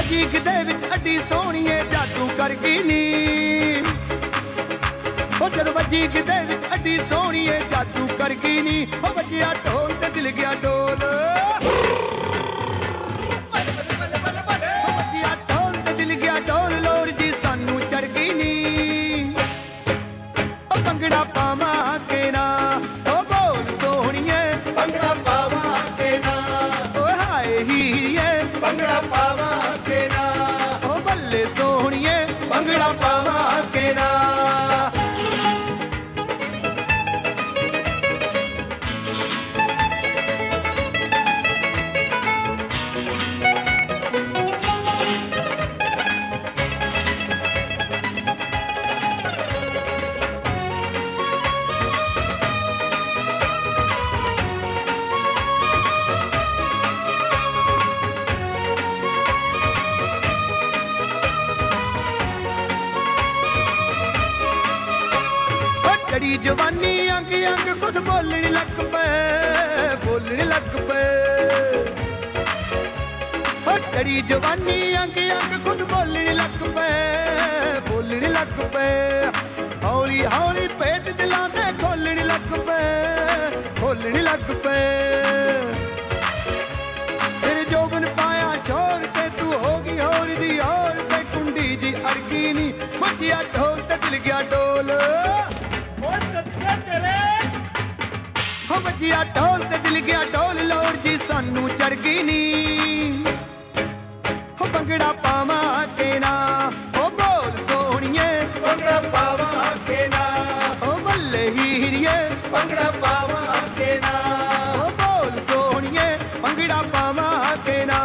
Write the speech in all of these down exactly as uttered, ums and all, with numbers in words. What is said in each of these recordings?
ਵੱਜੀ ਕਿਤੇ ਵਿੱਚ ਅੱਡੀ ਸੋਹਣੀਏ ਜਾਦੂ ਕਰ ਗਈ ਨੀ ਉਹ ਜਦੋਂ ਵੱਜੀ ਕਿਤੇ ਵਿੱਚ ਅੱਡੀ ਸੋਹਣੀਏ ਜਾਦੂ ਕਰ ਗਈ ਨੀ ਉਹ ਵੱਜਿਆ ਢੋਲ ਤੇ ਦਿਲ ਗਿਆ ਡੋਲ ਵੱਜਿਆ ਢੋਲ ਤੇ ਦਿਲ ਗਿਆ ਡੋਲ ਲੋਰ ਜੀ ਸਾਨੂੰ ਚੜ ਗਈ ਨੀ ਉਹ ਭੰਗੜਾ ਪਾਵਾਂ ਕੇ ਨਾ ਉਹ ਬੋਲ ਸੋਹਣੀਏ ਭੰਗੜਾ ਪਾਵਾਂ ਕੇ ਨਾ ਓਏ ਹਾਏ ਹੀਰੀਏ ਭੰਗੜਾ ਪਾਵਾਂ ਕੇ ਨਾ ਉਹ ਬੱਲੇ ਸੋਹਣੀਏ ਭੰਗੜਾ ਪਾਵਾਂ ਕੇ ਨਾ ਚੜੀ ਜਵਾਨੀ ਅੰਗ ਅੰਗ ਖੁਦ ਬੋਲਣ ਲੱਗ ਪਏ ਬੋਲਣ ਲੱਗ ਪਏ ਚੜੀ ਜਵਾਨੀ ਅੰਗ ਅੰਗ ਖੁਦ ਬੋਲਣ ਲੱਗ ਪਏ ਬੋਲਣ ਲੱਗ ਪਏ ਹੌਲੀ ਹੌਲੀ ਪੇਟ ਦਿਲਾਂ ਦੇ ਖੋਲਣ ਲੱਗ ਪਏ ਖੋਲਣ ਲੱਗ ਪਏ ਤੇਰੇ ਜੋਬਨ ਪਾਇਆ ਸ਼ੋਰ ਤੇ ਤੂੰ ਹੋ ਗਈ ਹੋਰ ਦੀ ਹੋਰ ਤੇ ਕੁੰਡੀ ਜੀ ਅੜਕੀ ਨੀ ਵੱਜਿਆ ਢੋਲ ਤੇ ਦਿਲ ਗਿਆ ਡੋਲ ਹੋ ਵੱਜਿਆ ਢੋਲ ਤੇ ਦਿਲ ਗਿਆ ਡੋਲ ਲੋਰ ਜੀ ਸਾਨੂੰ ਚੜ ਗਈ ਨੀ ਹੋ ਭੰਗੜਾ ਪਾਵਾਂ ਕੇ ਨਾ ਉਹ ਬੋਲ ਸੋਹਣੀਏ ਭੰਗੜਾ ਪਾਵਾਂ ਕੇ ਨਾ ਉਹ ਬੱਲੇ ਹੀਰੀਏ ਭੰਗੜਾ ਪਾਵਾਂ ਕੇ ਨਾ ਉਹ ਬੋਲ ਸੋਹਣੀਏ ਭੰਗੜਾ ਪਾਵਾਂ ਕੇ ਨਾ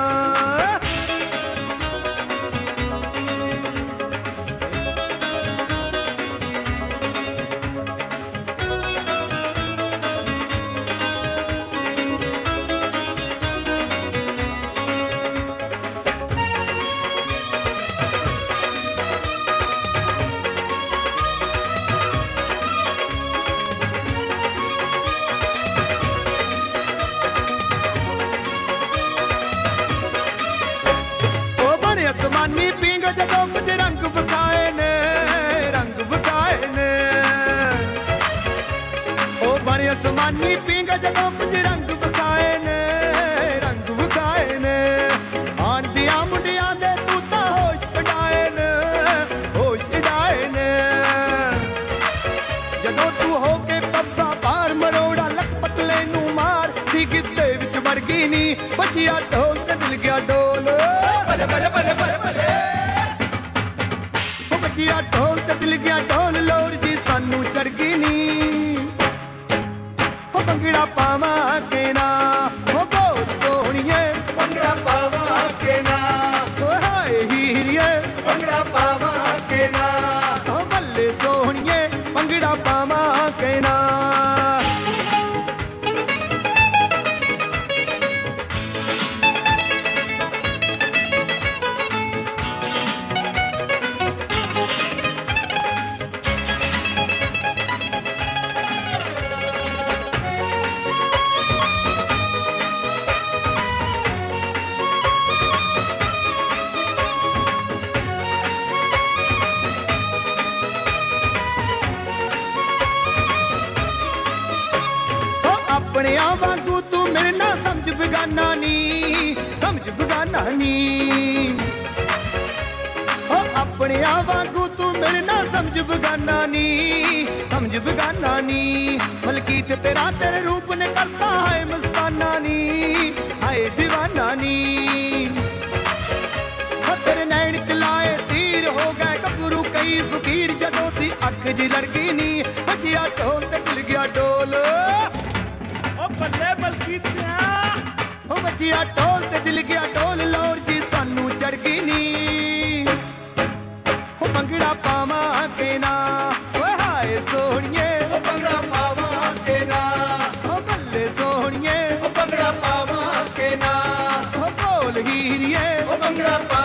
ਅਸਮਾਨੀ ਪੀਂਗ ਜਦੋਂ ਕੁਝ ਰੰਗ ਵਿਖਾਏ ਨੇ ਰੰਗ ਵਿਖਾਏ ਨੇ ਉਹ ਬਣੇ ਅਸਮਾਨੀ ਪੀਂਗ ਜਦੋਂ ਕੁਝ ਰੰਗ ਵਿਖਾਏ ਨੇ ਰੰਗ ਵਿਖਾਏ ਨੇ ਆਣ ਦੀਆਂ ਮੁੰਡਿਆਂ ਦੇ ਤੂੰ ਤਾਂ ਹੋਸ਼ ਉਡਾਏ ਨੇ ਹੋਸ਼ ਉਡਾਏ ਨੇ ਜਦੋਂ ਤੂੰ ਹੋ ਕੇ ਪੱਬਾ ਬਾਹਰ ਮਰੋੜਾ ਲੱਕ ਪਤਲੇ ਨੂੰ ਮਾਰ ਸੀ ਗਿੱਧੇ ਵਿੱਚ ਵੜ ਗਈ ਨੀ ਵੱਜਿਆ ਢੋਲ ਤੇ ਦਿਲ ਗਿਆ ਡੋਲ ਬੱਲੇ ਬੱਲੇ ਬੱਲੇ ਬੱਲੇ ਬੱਲੇ ਉਹ ਵੱਜਿਆ ਢੋਲ ਤੇ ਦਿਲ ਗਿਆ ਡੋਲ ਲੋਰ ਜੀ ਸਾਨੂੰ ਚੜ ਗਈ ਨੀ ਉਹ ਭੰਗੜਾ ਪਾਵਾਂ ਕੇ ਨਾ ਉਹ ਬੋਲ ਸੋਹਣੀਏ ਭੰਗੜਾ ਪਾਵਾਂ ਕੇ ਨਾ ਓਏ ਹਾਏ ਹੀਰੀਏ ਭੰਗੜਾ ਪਾਵਾਂ ਕੇ ਨਾ ਉਹ ਬੱਲੇ ਸੋਹਣੀਏ ਭੰਗੜਾ ਪਾਵਾਂ ਕੇ ਨਾ ਆਪਣਿਆਂ ਵਾਂਗੂ ਤੂੰ ਮਿਲਣਾ ਸਮਝ ਬਗਾਨਾ ਨੀ ਸਮਝ ਬਗਾਨਾ ਨੀ ਉਹ ਆਪਣਿਆਂ ਵਾਂਗੂ ਤੂੰ ਮਿਲਣਾ ਸਮਝ ਬਗਾਨਾ ਨੀ ਸਮਝ ਬਗਾਨਾ ਨੀ ਮਲਕੀਤ ਤੇਰਾ ਤੇਰੇ ਰੂਪ ਨੇ ਕਰਤਾ ਹੈ ਮਸਤਾਨਾ ਨੀ ਹਾਏ ਦੀਵਾਨਾ ਨੀ ਤੇਰੇ ਨੈਣ ਚਲਾਏ ਤੀਰ ਹੋ ਗਏ ਗੱਭਰੂ ਕਈ ਫਕੀਰ ਜਦੋਂ ਸੀ ਅੱਖ ਜੀ ਲੜ ਗਈ ਨੀ ਵੱਜਿਆ ਢੋਲ ਤੇ ਦਿਲ ਗਿਆ ਡੋਲ ਬੱਲੇ ਮਲਕੀਤਿਆ ਉਹ ਵੱਜਿਆ ਢੋਲ ਤੇ ਦਿਲ ਗਿਆ ਡੋਲ ਲੋਰ ਜੀ ਸਾਨੂੰ ਚੜ ਗਈ ਨੀ ਉਹ ਭੰਗੜਾ ਪਾਵਾਂ ਕੇ ਨਾ ਓਏ ਹਾਏ ਸੋਹਣੀਏ ਉਹ ਭੰਗੜਾ ਪਾਵਾਂ ਕੇ ਨਾ ਉਹ ਬੱਲੇ ਸੋਹਣੀਏ ਉਹ ਭੰਗੜਾ ਪਾਵਾਂ ਕੇ ਨਾ ਉਹ ਬੋਲ ਹੀਰੀਏ ਉਹ ਭੰਗੜਾ